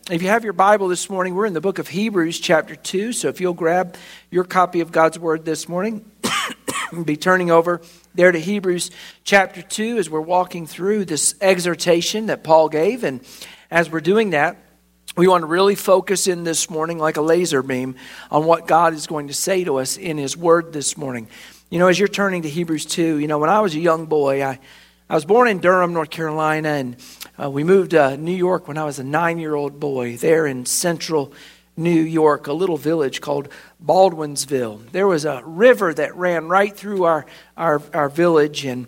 If you have your Bible this morning, we're in the book of Hebrews chapter 2. So if you'll grab your copy of God's Word this morning, be turning over there to Hebrews chapter 2 as we're walking through this exhortation that Paul gave. And as we're doing that, we want to really focus in this morning like a laser beam on what God is going to say to us in His Word this morning. You know, as you're turning to Hebrews 2, you know, when I was a young boy, I was born in Durham, North Carolina, and we moved to New York when I was a 9-year-old boy there in central New York, a little village called Baldwinsville. There was a river that ran right through our village, and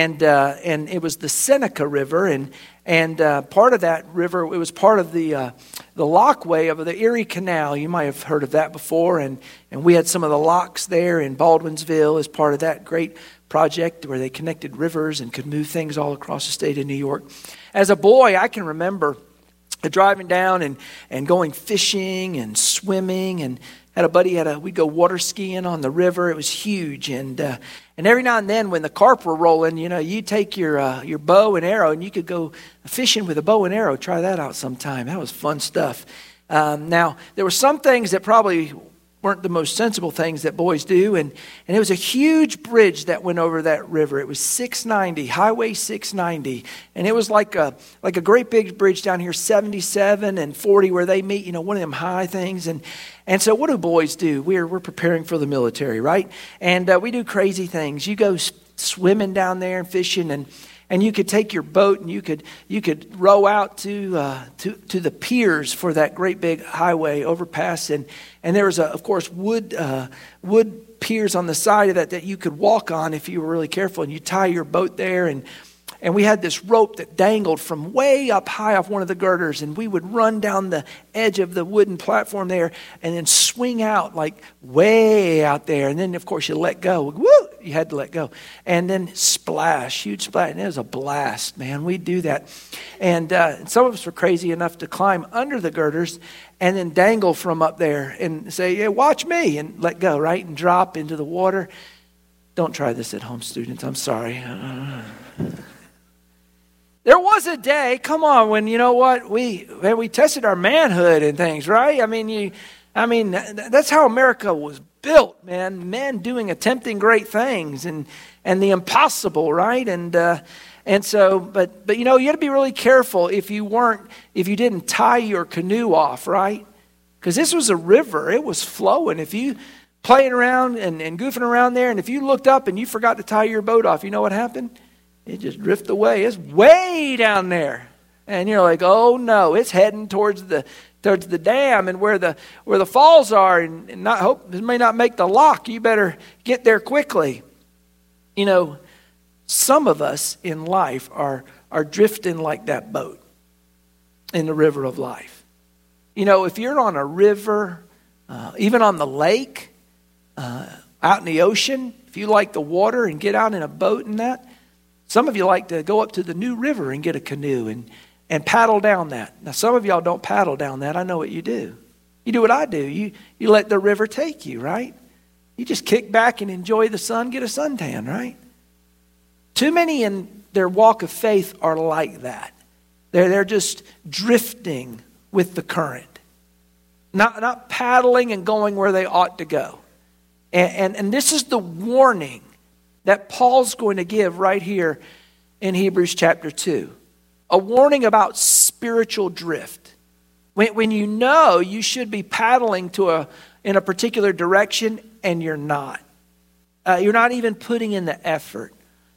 it was the Seneca River, and part of that river, it was part of the lockway of the Erie Canal. You might have heard of that before, and we had some of the locks there in Baldwinsville as part of that great project where they connected rivers and could move things all across the state of New York. As a boy, I can remember driving down and going fishing and swimming, and had a buddy we'd go water skiing on the river. It was huge, and every now and then when the carp were rolling, you know, you take your bow and arrow and you could go fishing with a bow and arrow. Try that out sometime. That was fun stuff. Now there were some things that probably weren't the most sensible things that boys do, and it was a huge bridge that went over that river. It was 690, Highway 690, and it was like a great big bridge down here, 77 and 40 where they meet, you know, one of them high things, and so what do boys do? We're preparing for the military, right? And we do crazy things. You go swimming down there and fishing, and you could take your boat and you could row out to the piers for that great big highway overpass, and there was of course wood piers on the side of that you could walk on if you were really careful, and you tie your boat there, and we had this rope that dangled from way up high off one of the girders, and we would run down the edge of the wooden platform there and then swing out like way out there, and then of course you let go. Woo! You had to let go. And then splash, huge splash. And it was a blast, man. We'd do that. And some of us were crazy enough to climb under the girders and then dangle from up there and say, "Yeah, watch me," and let go, right? And drop into the water. Don't try this at home, students. I'm sorry. There was a day, come on, when, you know what, we tested our manhood and things, right? I mean, that's how America was built, man. Men attempting great things and the impossible, right? And so, but you know, you got to be really careful if you didn't tie your canoe off, right? Because this was a river, it was flowing. If you playing around and goofing around there, and if you looked up and you forgot to tie your boat off, you know what happened? It just drifted away. It's way down there. And you're like, oh no, it's heading towards the dam and where the falls are, and not hope it may not make the lock. You better get there quickly. You know, some of us in life are drifting like that boat in the river of life. You know, if you're on a river, even on the lake, out in the ocean, if you like the water and get out in a boat and that, some of you like to go up to the New River and get a canoe and paddle down that. Now, some of y'all don't paddle down that. I know what you do. You do what I do. You let the river take you, right? You just kick back and enjoy the sun, get a suntan, right? Too many in their walk of faith are like that. They're just drifting with the current, not paddling and going where they ought to go. And this is the warning that Paul's going to give right here in Hebrews chapter 2. A warning about spiritual drift. When you know you should be paddling in a particular direction and you're not. You're not even putting in the effort.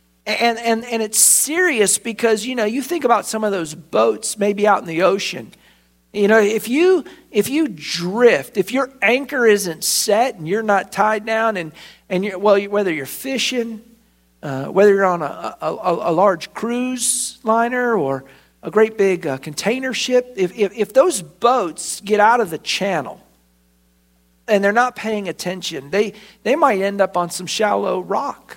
And it's serious because, you know, you think about some of those boats maybe out in the ocean. You know, if you drift, if your anchor isn't set and you're not tied down and whether you're fishing, whether you're on a large cruise liner or a great big container ship, if those boats get out of the channel and they're not paying attention, they might end up on some shallow rock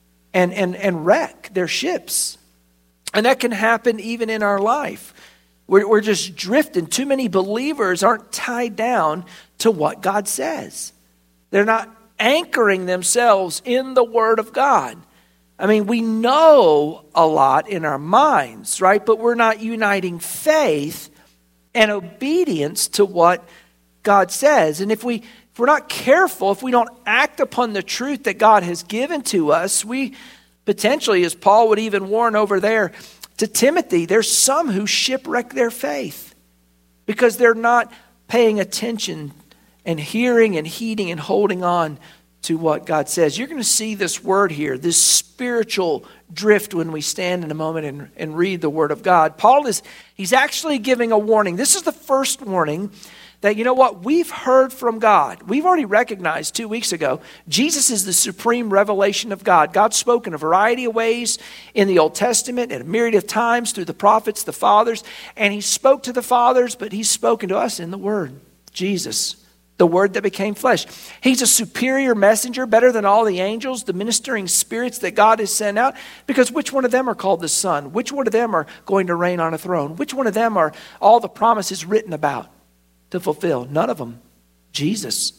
and wreck their ships. And that can happen even in our life. We're just drifting. Too many believers aren't tied down to what God says. They're not anchoring themselves in the Word of God. I mean, we know a lot in our minds, right? But we're not uniting faith and obedience to what God says. And if we're not careful, if we don't act upon the truth that God has given to us, we potentially, as Paul would even warn over there to Timothy, there's some who shipwreck their faith because they're not paying attention and hearing and heeding and holding on to what God says. You're going to see this word here, this spiritual drift, when we stand in a moment and read the word of God. He's actually giving a warning. This is the first warning that, you know what, we've heard from God. We've already recognized 2 weeks ago, Jesus is the supreme revelation of God. God spoke in a variety of ways in the Old Testament at a myriad of times through the prophets, the fathers, and he spoke to the fathers, but he's spoken to us in the word, Jesus, the word that became flesh. He's a superior messenger, better than all the angels, the ministering spirits that God has sent out, because which one of them are called the Son? Which one of them are going to reign on a throne? Which one of them are all the promises written about to fulfill? None of them. Jesus.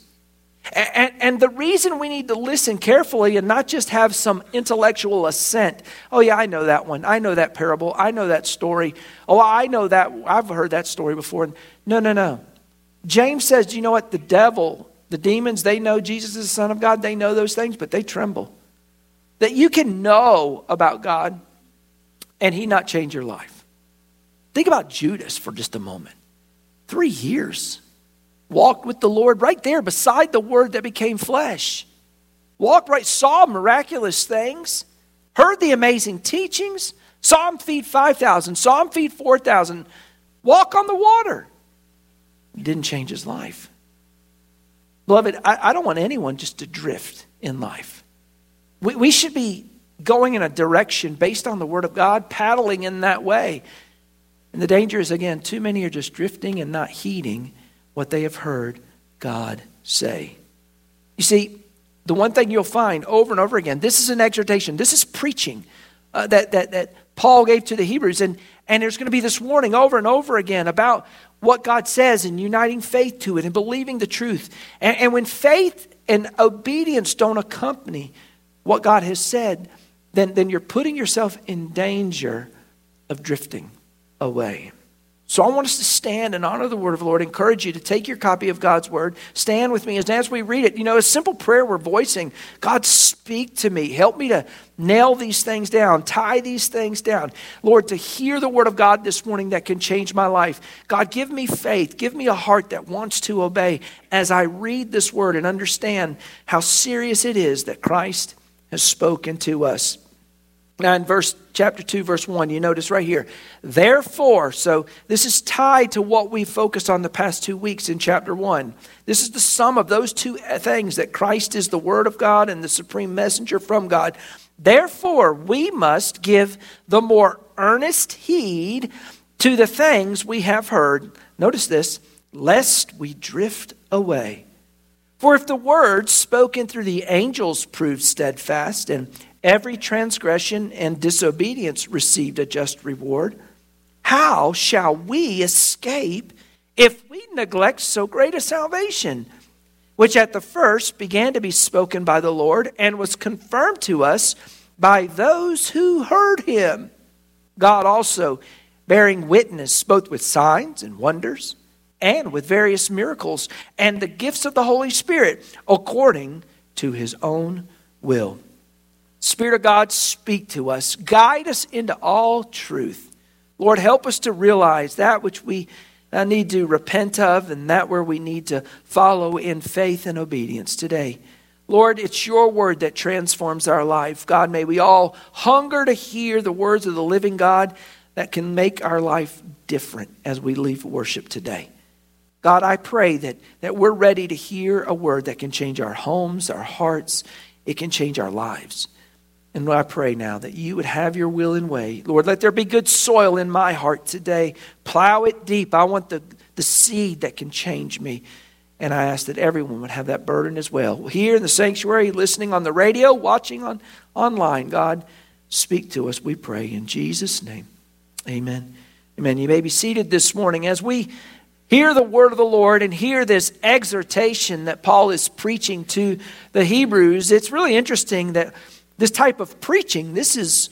And the reason we need to listen carefully and not just have some intellectual assent. Oh yeah, I know that one. I know that parable. I know that story. Oh, I know that. I've heard that story before. No. James says, do you know what? The devil, the demons, they know Jesus is the Son of God. They know those things, but they tremble. That you can know about God and he not change your life. Think about Judas for just a moment. 3 years. Walked with the Lord right there beside the word that became flesh. Walked right, saw miraculous things. Heard the amazing teachings. Saw him feed 5,000. Saw him feed 4,000. Walk on the water. He didn't change his life. Beloved, I don't want anyone just to drift in life. We should be going in a direction based on the word of God, paddling in that way. And the danger is, again, too many are just drifting and not heeding what they have heard God say. You see, the one thing you'll find over and over again, this is an exhortation, this is preaching that Paul gave to the Hebrews. And there's going to be this warning over and over again about what God says and uniting faith to it and believing the truth. And when faith and obedience don't accompany what God has said, then you're putting yourself in danger of drifting away. So I want us to stand and honor the word of the Lord. I encourage you to take your copy of God's word. Stand with me as we read it. You know, a simple prayer we're voicing. God, speak to me. Help me to nail these things down. Tie these things down. Lord, to hear the word of God this morning that can change my life. God, give me faith. Give me a heart that wants to obey as I read this word and understand how serious it is that Christ has spoken to us. Now in chapter 2, verse 1, you notice right here, therefore, so this is tied to what we focused on the past 2 weeks in chapter 1. This is the sum of those two things, that Christ is the Word of God and the supreme messenger from God. Therefore, we must give the more earnest heed to the things we have heard. Notice this, lest we drift away. For if the word spoken through the angels proved steadfast, and every transgression and disobedience received a just reward, how shall we escape if we neglect so great a salvation, which at the first began to be spoken by the Lord and was confirmed to us by those who heard him? God also bearing witness both with signs and wonders and with various miracles and the gifts of the Holy Spirit according to his own will. Spirit of God, speak to us. Guide us into all truth. Lord, help us to realize that which we need to repent of and that where we need to follow in faith and obedience today. Lord, it's your word that transforms our life. God, may we all hunger to hear the words of the living God that can make our life different as we leave worship today. God, I pray that we're ready to hear a word that can change our homes, our hearts. It can change our lives. And Lord, I pray now that you would have your will and way. Lord, let there be good soil in my heart today. Plow it deep. I want the seed that can change me. And I ask that everyone would have that burden as well. Here in the sanctuary, listening on the radio, watching online, God, speak to us, we pray in Jesus' name. Amen. Amen. You may be seated this morning as we hear the word of the Lord and hear this exhortation that Paul is preaching to the Hebrews. It's really interesting that this type of preaching, this is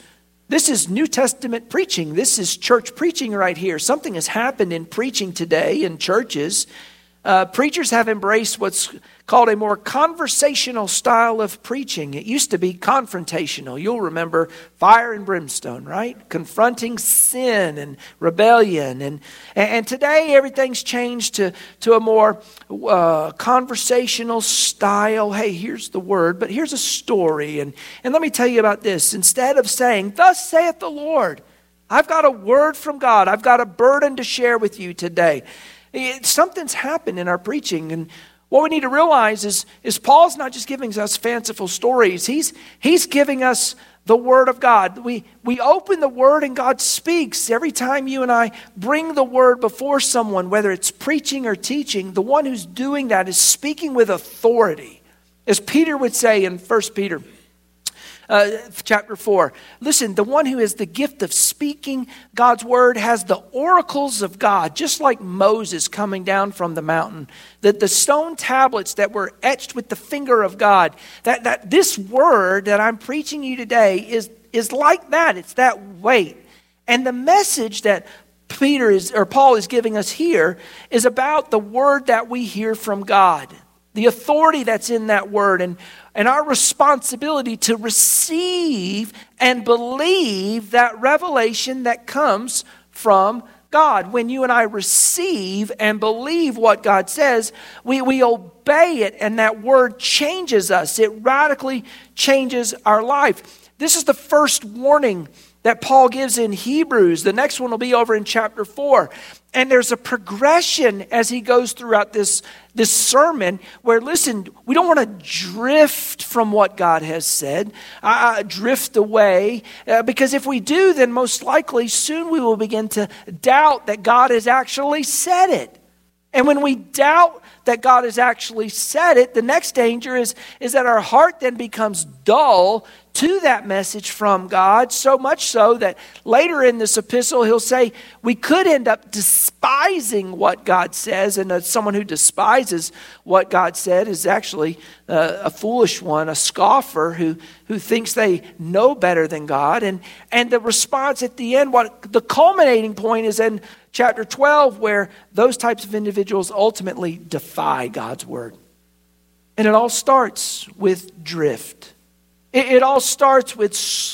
This is New Testament preaching. This is church preaching right here. Something has happened in preaching today in churches. Preachers have embraced what's called a more conversational style of preaching. It used to be confrontational. You'll remember fire and brimstone, right? Confronting sin and rebellion. And today everything's changed to a more conversational style. Hey, here's the word, but here's a story. And let me tell you about this. Instead of saying, "Thus saith the Lord," I've got a word from God. I've got a burden to share with you today. Something's happened in our preaching, and what we need to realize is Paul's not just giving us fanciful stories. He's giving us the Word of God. We open the Word and God speaks. Every time you and I bring the Word before someone, whether it's preaching or teaching, the one who's doing that is speaking with authority. As Peter would say in 1 Peter chapter 4. Listen, the one who has the gift of speaking God's word has the oracles of God, just like Moses coming down from the mountain. That the stone tablets that were etched with the finger of God, that this word that I'm preaching you today is like that. It's that weight. And the message that Paul is giving us here is about the word that we hear from God. The authority that's in that word and our responsibility to receive and believe that revelation that comes from God. When you and I receive and believe what God says, we obey it, and that word changes us. It radically changes our life. This is the first warning that Paul gives in Hebrews. The next one will be over in chapter 4. And there's a progression as he goes throughout this sermon where, listen, we don't want to drift from what God has said, drift away, because if we do, then most likely soon we will begin to doubt that God has actually said it. And when we doubt that God has actually said it, the next danger is that our heart then becomes dull to that message from God, so much so that later in this epistle he'll say we could end up despising what God says, and someone who despises what God said is actually a foolish one, a scoffer who thinks they know better than God. And the response at the end, the culminating point is in chapter 12, where those types of individuals ultimately defy God's word. And it all starts with drift. It all starts with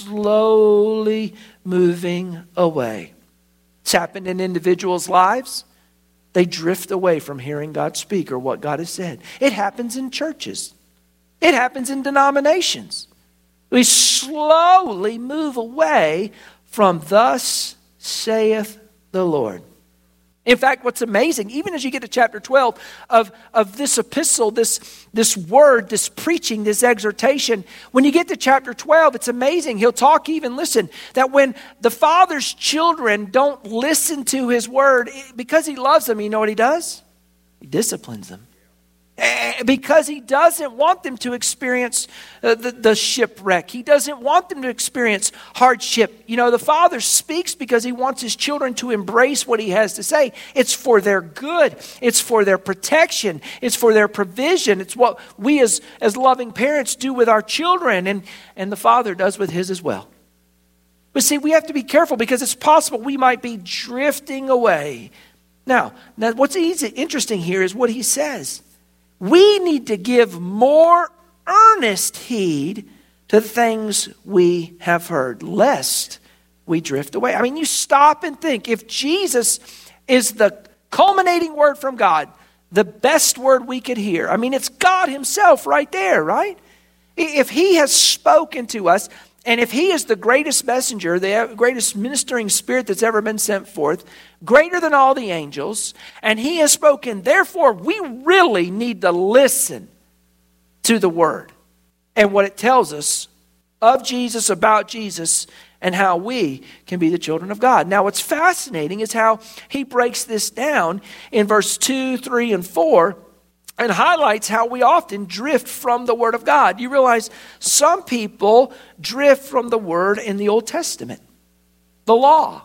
slowly moving away. It's happened in individuals' lives. They drift away from hearing God speak or what God has said. It happens in churches. It happens in denominations. We slowly move away from "Thus saith the Lord." In fact, what's amazing, even as you get to chapter 12 of this epistle, this word, this preaching, this exhortation, when you get to chapter 12, it's amazing. He'll talk even, listen, that when the Father's children don't listen to his word, because he loves them, you know what he does? He disciplines them. Because he doesn't want them to experience the shipwreck. He doesn't want them to experience hardship. You know, the Father speaks because he wants his children to embrace what he has to say. It's for their good. It's for their protection. It's for their provision. It's what we as loving parents do with our children, and the Father does with his as well. But see, we have to be careful because it's possible we might be drifting away. Now what's interesting here is what he says. We need to give more earnest heed to the things we have heard, lest we drift away. I mean, you stop and think, if Jesus is the culminating word from God, the best word we could hear, I mean, it's God himself right there, right? If he has spoken to us, and if he is the greatest messenger, the greatest ministering spirit that's ever been sent forth, greater than all the angels, and he has spoken, therefore we really need to listen to the word and what it tells us of Jesus, about Jesus, and how we can be the children of God. Now what's fascinating is how he breaks this down in verse 2, 3, and 4, and highlights how we often drift from the Word of God. You realize some people drift from the Word in the Old Testament, the law.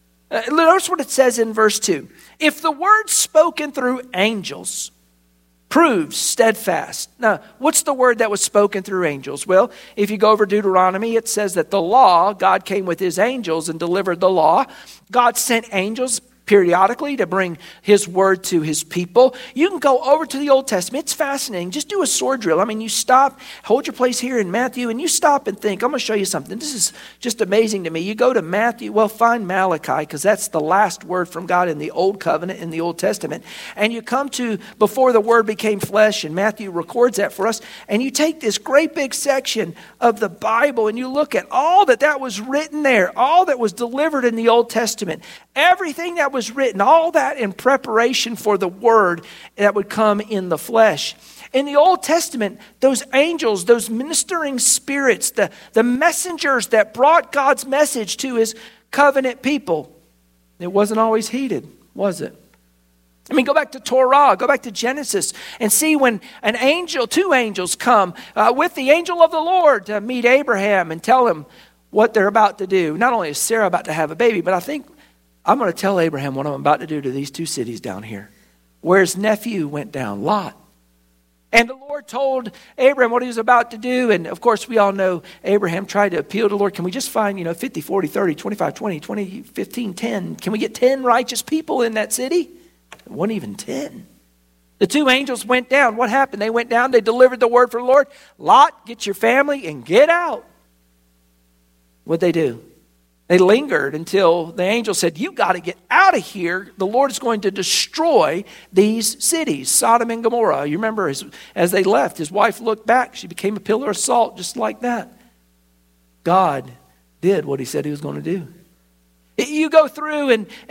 Notice what it says in verse 2. If the word spoken through angels proves steadfast. Now, what's the word that was spoken through angels? Well, if you go over Deuteronomy, it says that the law, God came with his angels and delivered the law. God sent angels periodically to bring his word to his people. You can go over to the Old Testament. It's fascinating. Just do a sword drill. I mean, you stop, hold your place here in Matthew, and you stop and think, I'm going to show you something. This is just amazing to me. You go to Matthew, well, find Malachi, because that's the last word from God in the Old Covenant, in the Old Testament. And you come to before the word became flesh, and Matthew records that for us, and you take this great big section of the Bible, and you look at all that was written there, all that was delivered in the Old Testament, everything that was written, all that in preparation for the word that would come in the flesh. In the Old Testament, those angels, those ministering spirits, the messengers that brought God's message to his covenant people, it wasn't always heeded, was it? I mean, go back to Torah, go back to Genesis, and see when two angels come with the angel of the Lord to meet Abraham and tell him what they're about to do. Not only is Sarah about to have a baby, but I think I'm going to tell Abraham what I'm about to do to these two cities down here, where his nephew went down, Lot. And the Lord told Abraham what he was about to do. And of course, we all know Abraham tried to appeal to the Lord. Can we just find, 50, 40, 30, 25, 20, 20, 15, 10? Can we get 10 righteous people in that city? It wasn't even 10. The two angels went down. What happened? They went down. They delivered the word for the Lord. Lot, get your family and get out. What'd they do? They lingered until the angel said, you got to get out of here. The Lord is going to destroy these cities, Sodom and Gomorrah. You remember as they left, his wife looked back. She became a pillar of salt just like that. God did what he said he was going to do. You go through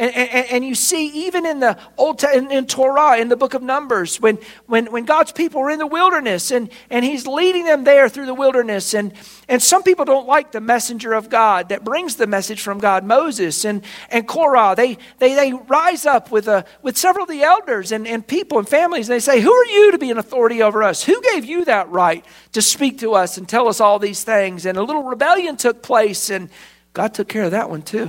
and you see even in the in Torah, in the book of Numbers, when God's people were in the wilderness and he's leading them there through the wilderness. And some people don't like the messenger of God that brings the message from God, Moses and Korah. They rise up with several of the elders and people and families. And they say, who are you to be an authority over us? Who gave you that right to speak to us and tell us all these things? And a little rebellion took place, and God took care of that one too.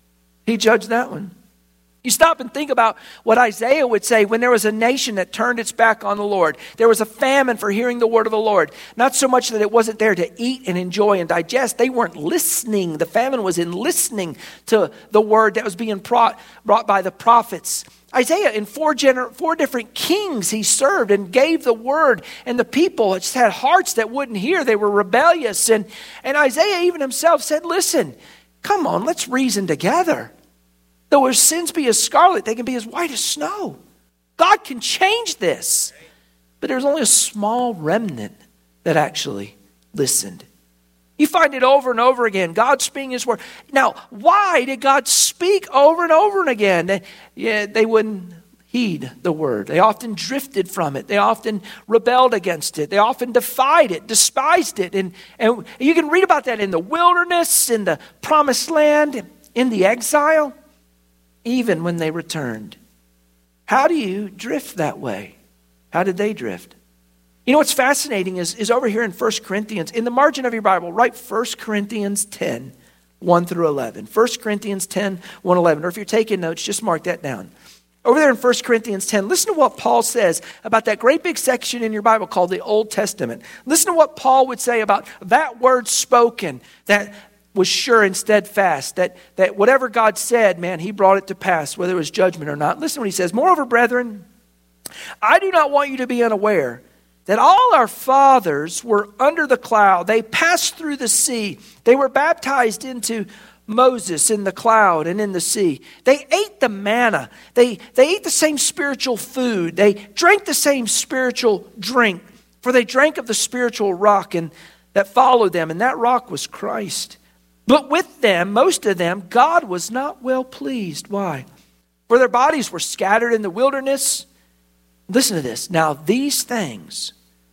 He judged that one. You stop and think about what Isaiah would say when there was a nation that turned its back on the Lord. There was a famine for hearing the word of the Lord. Not so much that it wasn't there to eat and enjoy and digest. They weren't listening. The famine was in listening to the word that was being brought by the prophets. Isaiah, in four different kings he served and gave the word, and the people just had hearts that wouldn't hear. They were rebellious. And Isaiah even himself said, listen, come on, let's reason together. Though our sins be as scarlet, they can be as white as snow. God can change this. But there's only a small remnant that actually listened. You find it over and over again. God speaking his word. Now, why did God speak over and over and again? They wouldn't heed the word. They often drifted from it. They often rebelled against it. They often defied it, despised it. And you can read about that in the wilderness, in the promised land, in the exile, even when they returned. How do you drift that way? How did they drift? You know what's fascinating is over here in 1 Corinthians, in the margin of your Bible, write 1 Corinthians 10, 1 through 11. 1 Corinthians 10, 1, 11. Or if you're taking notes, just mark that down. Over there in 1 Corinthians 10, listen to what Paul says about that great big section in your Bible called the Old Testament. Listen to what Paul would say about that word spoken that was sure and steadfast, that whatever God said, man, he brought it to pass, whether it was judgment or not. Listen to what he says. Moreover, brethren, I do not want you to be unaware that all our fathers were under the cloud. They passed through the sea. They were baptized into Moses in the cloud and in the sea. They ate the manna. They ate the same spiritual food. They drank the same spiritual drink. For they drank of the spiritual rock and that followed them, and that rock was Christ. But with them, most of them, God was not well pleased. Why? For their bodies were scattered in the wilderness. Listen to this. Now these things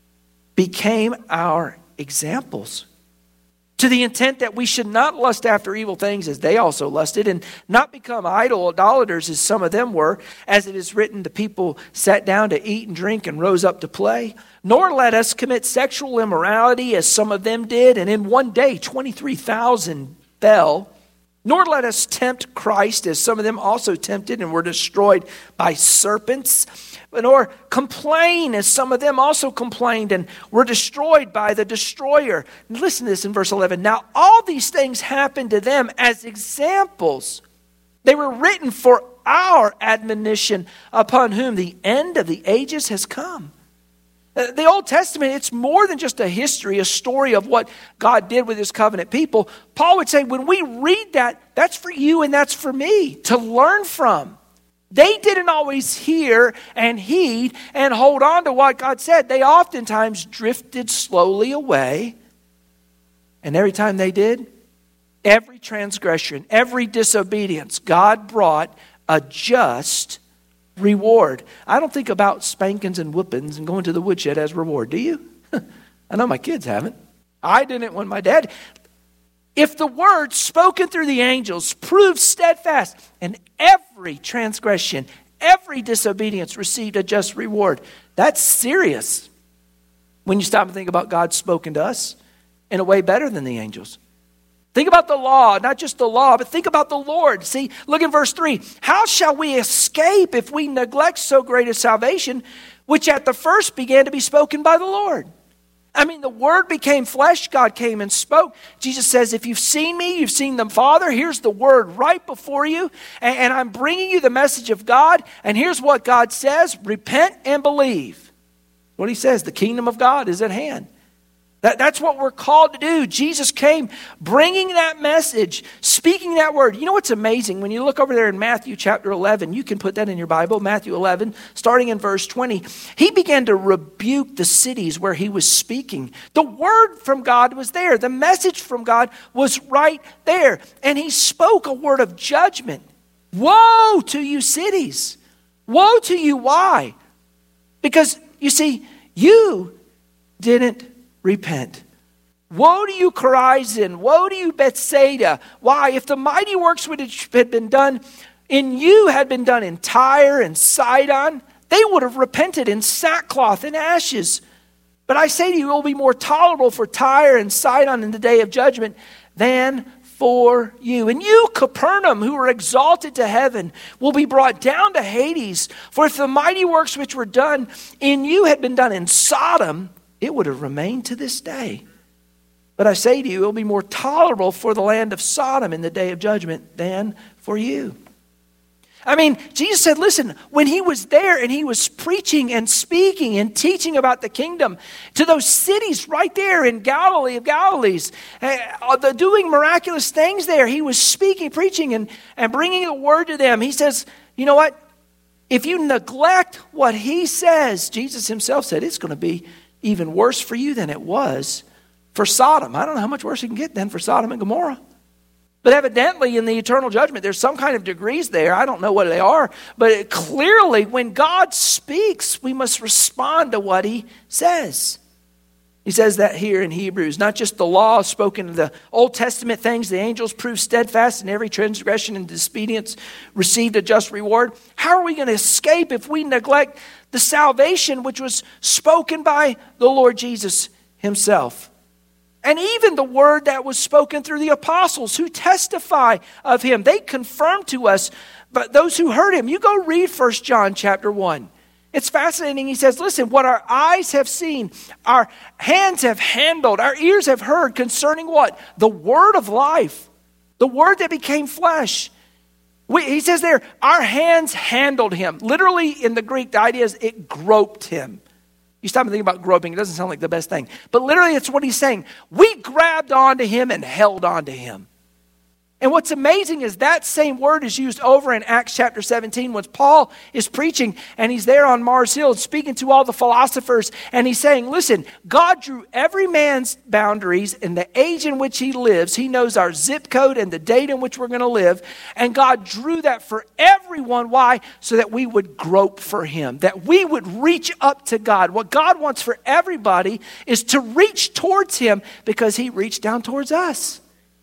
became our examples, to the intent that we should not lust after evil things as they also lusted, and not become idolaters as some of them were. As it is written, the people sat down to eat and drink and rose up to play. Nor let us commit sexual immorality as some of them did, and in one day 23,000 fell. Nor let us tempt Christ as some of them also tempted and were destroyed by serpents. Nor complain, as some of them also complained and were destroyed by the destroyer. Listen to this in verse 11. Now all these things happened to them as examples. They were written for our admonition, upon whom the end of the ages has come. The Old Testament, it's more than just a history, a story of what God did with his covenant people. Paul would say, when we read that, that's for you and that's for me to learn from. They didn't always hear and heed and hold on to what God said. They oftentimes drifted slowly away. And every time they did, every transgression, every disobedience, God brought a just reward. I don't think about spankings and whoopings and going to the woodshed as reward. Do you? I know my kids haven't. I didn't when my dad. If the word spoken through the angels proved steadfast, and every transgression, every disobedience received a just reward, that's serious. When you stop and think about God spoken to us in a way better than the angels. Think about the law, not just the law, but think about the Lord. See, look in verse 3. How shall we escape if we neglect so great a salvation, which at the first began to be spoken by the Lord? I mean, the word became flesh. God came and spoke. Jesus says, if you've seen me, you've seen the Father. Here's the word right before you. And I'm bringing you the message of God. And here's what God says. Repent and believe. What he says, the kingdom of God is at hand. That's what we're called to do. Jesus came bringing that message, speaking that word. You know what's amazing? When you look over there in Matthew chapter 11, you can put that in your Bible, Matthew 11, starting in verse 20. He began to rebuke the cities where he was speaking. The word from God was there. The message from God was right there. And he spoke a word of judgment. Woe to you cities. Woe to you. Why? Because, you see, you didn't repent. Woe to you, Chorazin. Woe to you, Bethsaida. Why? If the mighty works which had been done in you had been done in Tyre and Sidon, they would have repented in sackcloth and ashes. But I say to you, it will be more tolerable for Tyre and Sidon in the day of judgment than for you. And you, Capernaum, who are exalted to heaven, will be brought down to Hades. For if the mighty works which were done in you had been done in Sodom, it would have remained to this day. But I say to you, it will be more tolerable for the land of Sodom in the day of judgment than for you. I mean, Jesus said, listen, when he was there and he was preaching and speaking and teaching about the kingdom to those cities right there in Galilee of Galilees, doing miraculous things there, he was speaking, preaching, and bringing the word to them. He says, you know what? If you neglect what he says, Jesus himself said, it's going to be even worse for you than it was for Sodom. I don't know how much worse it can get than for Sodom and Gomorrah. But evidently in the eternal judgment, there's some kind of degrees there. I don't know what they are. But clearly, when God speaks, we must respond to what he says. He says that here in Hebrews, not just the law spoken in the Old Testament things, the angels proved steadfast in every transgression and disobedience received a just reward. How are we going to escape if we neglect the salvation which was spoken by the Lord Jesus himself? And even the word that was spoken through the apostles who testify of him, they confirm to us, but those who heard him. You go read 1 John chapter 1. It's fascinating. He says, listen, what our eyes have seen, our hands have handled, our ears have heard concerning what? The word of life. The word that became flesh. He says there, our hands handled him. Literally in the Greek, the idea is it groped him. You stop and think about groping. It doesn't sound like the best thing. But literally it's what he's saying. We grabbed onto him and held onto him. And what's amazing is that same word is used over in Acts chapter 17 when Paul is preaching and he's there on Mars Hill speaking to all the philosophers and he's saying, listen, God drew every man's boundaries and the age in which he lives. He knows our zip code and the date in which we're going to live. And God drew that for everyone. Why? So that we would grope for him, that we would reach up to God. What God wants for everybody is to reach towards him because he reached down towards us.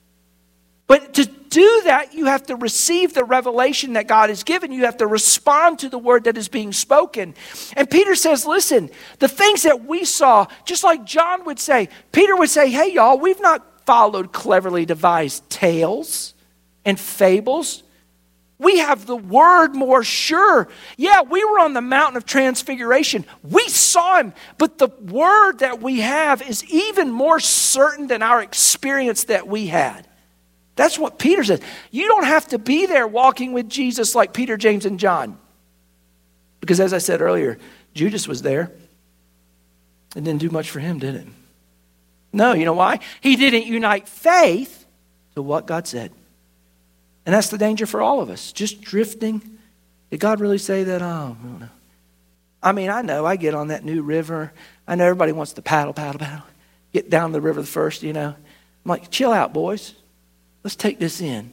But to do that, you have to receive the revelation that God has given. You have to respond to the word that is being spoken. And Peter says, listen, the things that we saw, just like John would say, Peter would say, hey, y'all, we've not followed cleverly devised tales and fables. We have the word more sure. Yeah, we were on the mountain of transfiguration. We saw him, but the word that we have is even more certain than our experience that we had. That's what Peter says. You don't have to be there walking with Jesus like Peter, James, and John. Because as I said earlier, Judas was there. It didn't do much for him, did it? No, you know why? He didn't unite faith to what God said. And that's the danger for all of us. Just drifting. Did God really say that? Oh, no. I mean, I know I get on that new river. I know everybody wants to paddle. Get down the river first, you know. I'm like, chill out, boys. Let's take this in.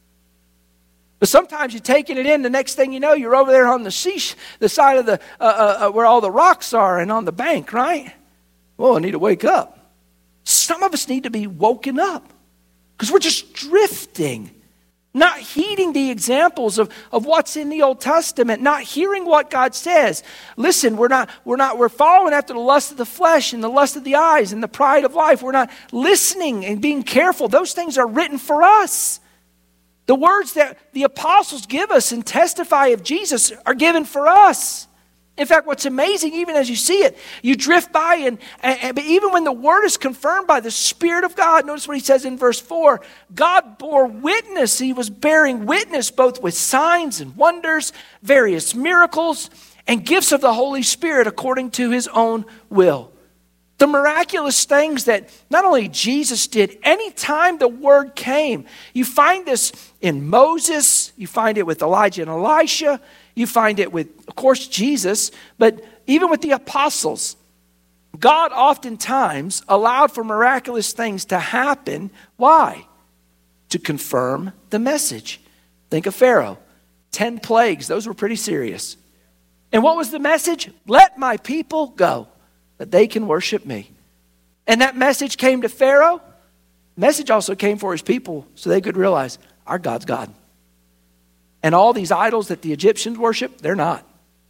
But sometimes you're taking it in, the next thing you know, you're over there on the side of the where all the rocks are and on the bank, right? Well, I need to wake up. Some of us need to be woken up because we're just drifting, not heeding the examples of what's in the Old Testament, not hearing what God says. Listen, we're following after the lust of the flesh and the lust of the eyes and the pride of life. We're not listening and being careful. Those things are written for us. The words that the apostles give us and testify of Jesus are given for us. In fact, what's amazing, even as you see it, you drift by, but even when the word is confirmed by the Spirit of God, notice what he says in verse 4, God bore witness. He was bearing witness both with signs and wonders, various miracles, and gifts of the Holy Spirit according to his own will. The miraculous things that not only Jesus did, anytime the word came, you find this in Moses, you find it with Elijah and Elisha, you find it with, of course, Jesus, but even with the apostles. God oftentimes allowed for miraculous things to happen. Why? To confirm the message. Think of Pharaoh. 10 plagues, those were pretty serious. And what was the message? Let my people go, that they can worship me. And that message came to Pharaoh. The message also came for his people so they could realize our God's God. And all these idols that the Egyptians worship, they're not.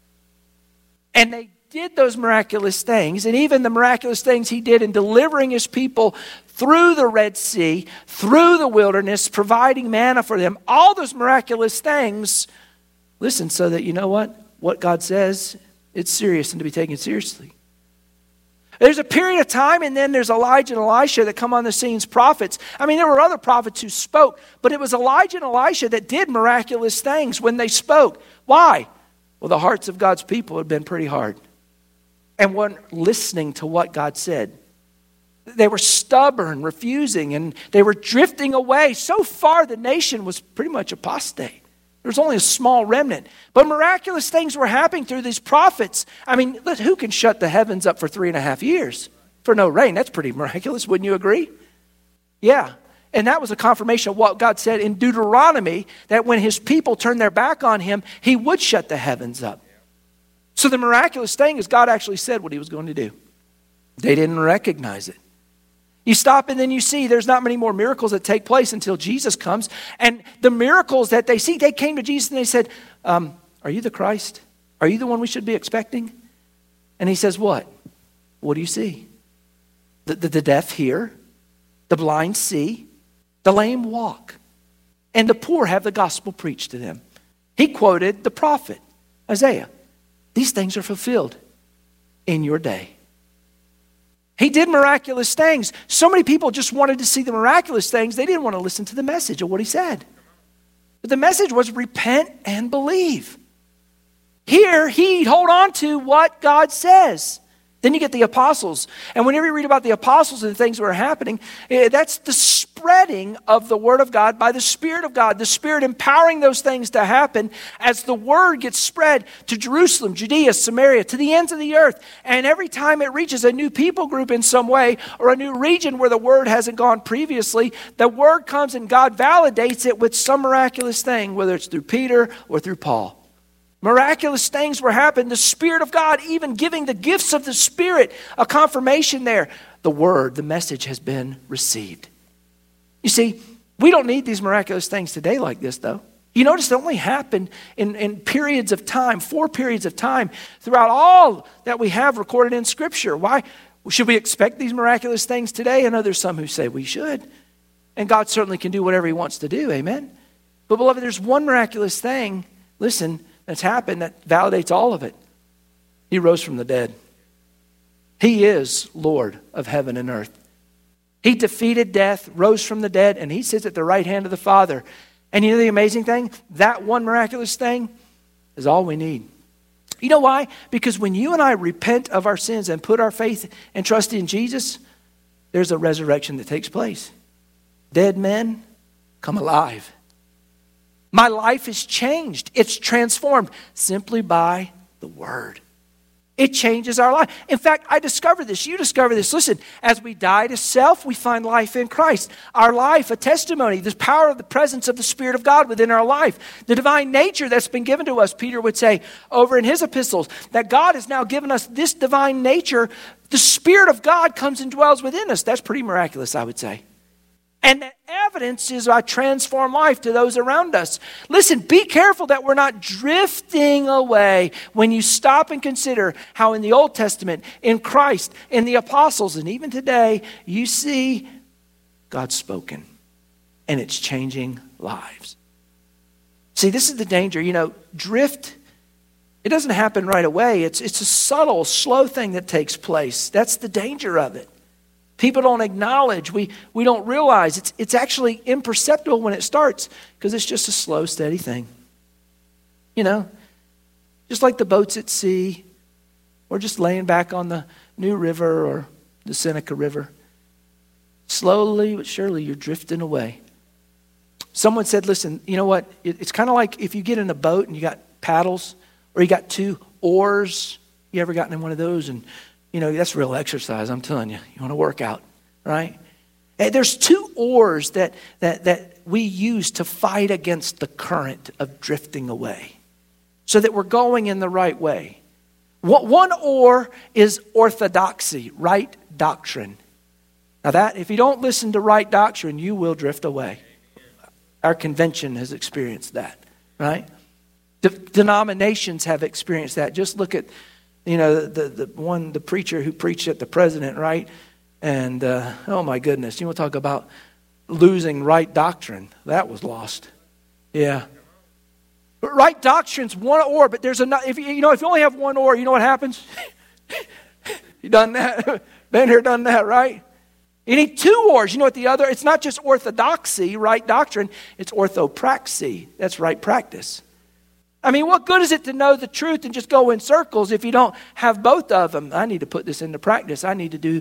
And they did those miraculous things, and even the miraculous things he did in delivering his people through the Red Sea, through the wilderness, providing manna for them, all those miraculous things, listen, so that you know what God says, it's serious and to be taken seriously. There's a period of time, and then there's Elijah and Elisha that come on the scene as prophets. I mean, there were other prophets who spoke, but it was Elijah and Elisha that did miraculous things when they spoke. Why? Well, the hearts of God's people had been pretty hard and weren't listening to what God said. They were stubborn, refusing, and they were drifting away. So far, the nation was pretty much apostate. There was only a small remnant. But miraculous things were happening through these prophets. I mean, who can shut the heavens up for 3.5 years for no rain? That's pretty miraculous, wouldn't you agree? Yeah. And that was a confirmation of what God said in Deuteronomy, that when his people turned their back on him, he would shut the heavens up. So the miraculous thing is God actually said what he was going to do. They didn't recognize it. You stop and then you see there's not many more miracles that take place until Jesus comes. And the miracles that they see, they came to Jesus and they said, are you the Christ? Are you the one we should be expecting? And he says, what? What do you see? The deaf hear, the blind see, the lame walk, and the poor have the gospel preached to them. He quoted the prophet, Isaiah. These things are fulfilled in your day. He did miraculous things. So many people just wanted to see the miraculous things. They didn't want to listen to the message of what he said. But the message was repent and believe. Here, he'd hold on to what God says. Then you get the apostles. And whenever you read about the apostles and things that were happening, that's the spreading of the word of God by the Spirit of God. The Spirit empowering those things to happen as the word gets spread to Jerusalem, Judea, Samaria, to the ends of the earth. And every time it reaches a new people group in some way or a new region where the word hasn't gone previously, the word comes and God validates it with some miraculous thing, whether it's through Peter or through Paul. Miraculous things were happening. The Spirit of God even giving the gifts of the Spirit a confirmation there. The word, the message has been received. You see, we don't need these miraculous things today like this, though. You notice it only happened in periods of time, 4 periods of time throughout all that we have recorded in Scripture. Why should we expect these miraculous things today? I know there's some who say we should. And God certainly can do whatever he wants to do, amen? But beloved, there's one miraculous thing, listen, that's happened that validates all of it. He rose from the dead. He is Lord of heaven and earth. He defeated death, rose from the dead, and he sits at the right hand of the Father. And you know the amazing thing? That one miraculous thing is all we need. You know why? Because when you and I repent of our sins and put our faith and trust in Jesus, there's a resurrection that takes place. Dead men come alive. My life is changed. It's transformed simply by the Word. It changes our life. In fact, I discovered this. You discover this. Listen, as we die to self, we find life in Christ. Our life, a testimony, the power of the presence of the Spirit of God within our life. The divine nature that's been given to us, Peter would say over in his epistles, that God has now given us this divine nature. The Spirit of God comes and dwells within us. That's pretty miraculous, I would say. And the evidence is our transformed life to those around us. Listen, be careful that we're not drifting away when you stop and consider how in the Old Testament, in Christ, in the apostles, and even today, you see God's spoken. And it's changing lives. See, this is the danger. You know, drift, it doesn't happen right away. It's a subtle, slow thing that takes place. That's the danger of it. People don't acknowledge, we don't realize it's actually imperceptible when it starts because it's just a slow, steady thing. You know, just like the boats at sea or just laying back on the New River or the Seneca River. Slowly but surely you're drifting away. Someone said, listen, you know what? It's kind of like if you get in a boat and you got paddles or you got 2 oars. You ever gotten in one of those? And you know, that's real exercise, I'm telling you. You want to work out, right? And there's 2 oars that we use to fight against the current of drifting away so that we're going in the right way. One oar is orthodoxy, right doctrine. Now that, if you don't listen to right doctrine, you will drift away. Our convention has experienced that, right? Denominations have experienced that. Just look at you know, the preacher who preached at the president, right? And, oh my goodness, you want to talk about losing right doctrine. That was lost. Yeah. But right doctrine's one oar, but there's if you only have one oar, you know what happens? You done that? Been here, done that, right? You need 2 oars. You know what the other, it's not just orthodoxy, right doctrine, it's orthopraxy. That's right practice. I mean, what good is it to know the truth and just go in circles if you don't have both of them? I need to put this into practice. I need to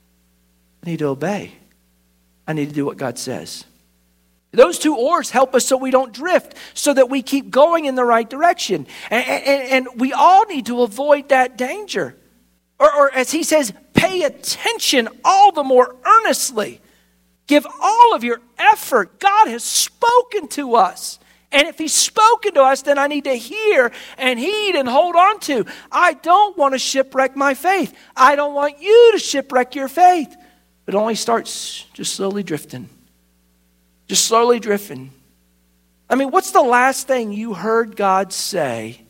obey. I need to do what God says. Those 2 oars help us so we don't drift, so that we keep going in the right direction. And we all need to avoid that danger. Or as he says, pay attention all the more earnestly. Give all of your effort. God has spoken to us. And if he's spoken to us, then I need to hear and heed and hold on to. I don't want to shipwreck my faith. I don't want you to shipwreck your faith. But it only starts just slowly drifting. Just slowly drifting. I mean, what's the last thing you heard God say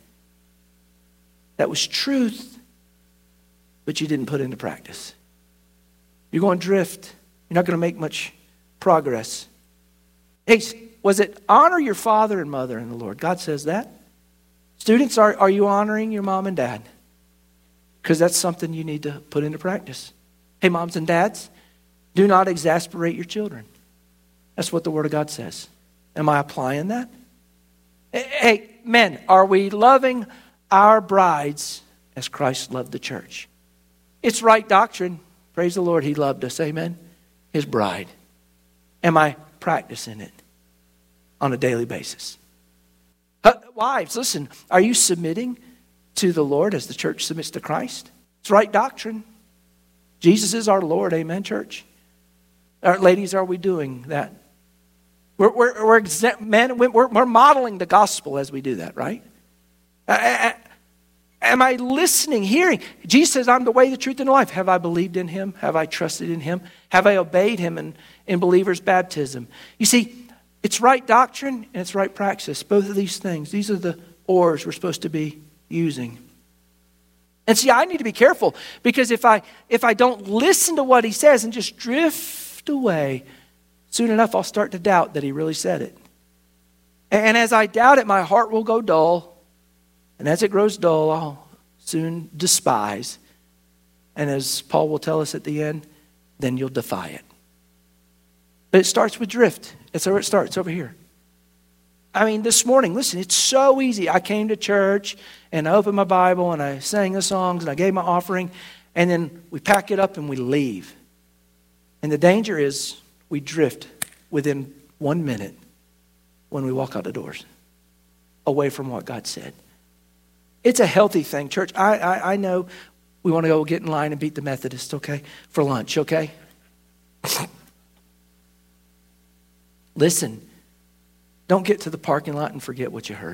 that was truth, but you didn't put into practice? You're going to drift. You're not going to make much progress. Hey, was it honor your father and mother in the Lord? God says that. Students, are you honoring your mom and dad? Because that's something you need to put into practice. Hey, moms and dads, do not exasperate your children. That's what the Word of God says. Am I applying that? Hey, men, are we loving our brides as Christ loved the church? It's right doctrine. Praise the Lord, he loved us. Amen. His bride. Am I practicing it on a daily basis? Wives, listen, are you submitting to the Lord as the church submits to Christ? It's right doctrine. Jesus is our Lord. Amen, church. Ladies, are we doing that? We're modeling the gospel as we do that, right? Am I listening, hearing? Jesus says, I'm the way, the truth, and the life. Have I believed in him? Have I trusted in him? Have I obeyed him in believers' baptism? You see, it's right doctrine and it's right praxis. Both of these things. These are the oars we're supposed to be using. And see, I need to be careful because if I don't listen to what he says and just drift away, soon enough I'll start to doubt that he really said it. And as I doubt it, my heart will go dull. And as it grows dull, I'll soon despise. And as Paul will tell us at the end, then you'll defy it. But it starts with drift. That's where it starts, over here. I mean, this morning, listen, it's so easy. I came to church and I opened my Bible and I sang the songs and I gave my offering. And then we pack it up and we leave. And the danger is we drift within 1 minute when we walk out the doors, away from what God said. It's a healthy thing, church. I know we want to go get in line and beat the Methodists, okay, for lunch, okay? Listen, don't get to the parking lot and forget what you heard.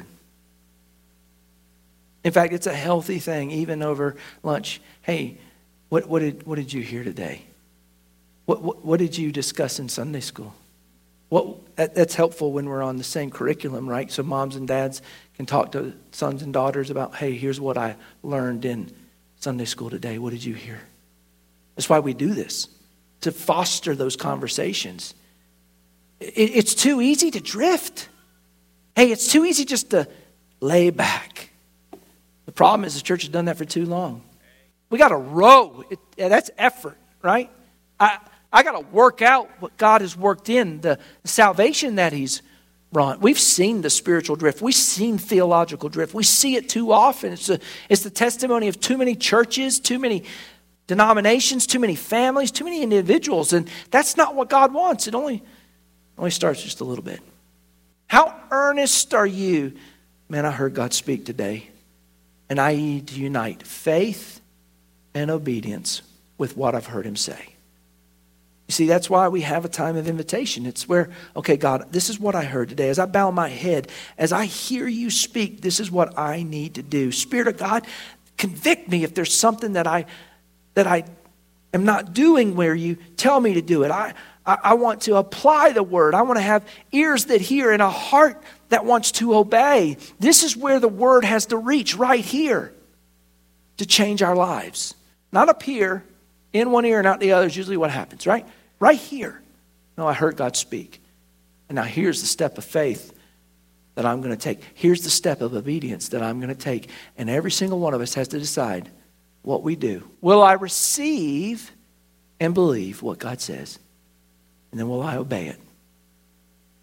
In fact, it's a healthy thing, even over lunch. Hey, what did you hear today? What did you discuss in Sunday school? That's helpful when we're on the same curriculum, right? So moms and dads can talk to sons and daughters about, hey, here's what I learned in Sunday school today. What did you hear? That's why we do this, to foster those conversations. It's too easy to drift. Hey, it's too easy just to lay back. The problem is the church has done that for too long. We got to row. That's effort, right? I got to work out what God has worked in, the salvation that he's brought. We've seen the spiritual drift. We've seen theological drift. We see it too often. It's the testimony of too many churches, too many denominations, too many families, too many individuals. And that's not what God wants. It only starts just a little bit. How earnest are you? Man, I heard God speak today. And I need to unite faith and obedience with what I've heard him say. You see, that's why we have a time of invitation. It's where, okay, God, this is what I heard today. As I bow my head, as I hear you speak, this is what I need to do. Spirit of God, convict me if there's something that I am not doing where you tell me to do it. I want to apply the word. I want to have ears that hear and a heart that wants to obey. This is where the word has to reach, right here, to change our lives. Not up here, in one ear and out the other is usually what happens, right? Right here. No, I heard God speak. And now here's the step of faith that I'm going to take. Here's the step of obedience that I'm going to take. And every single one of us has to decide what we do. Will I receive and believe what God says? And then will I obey it?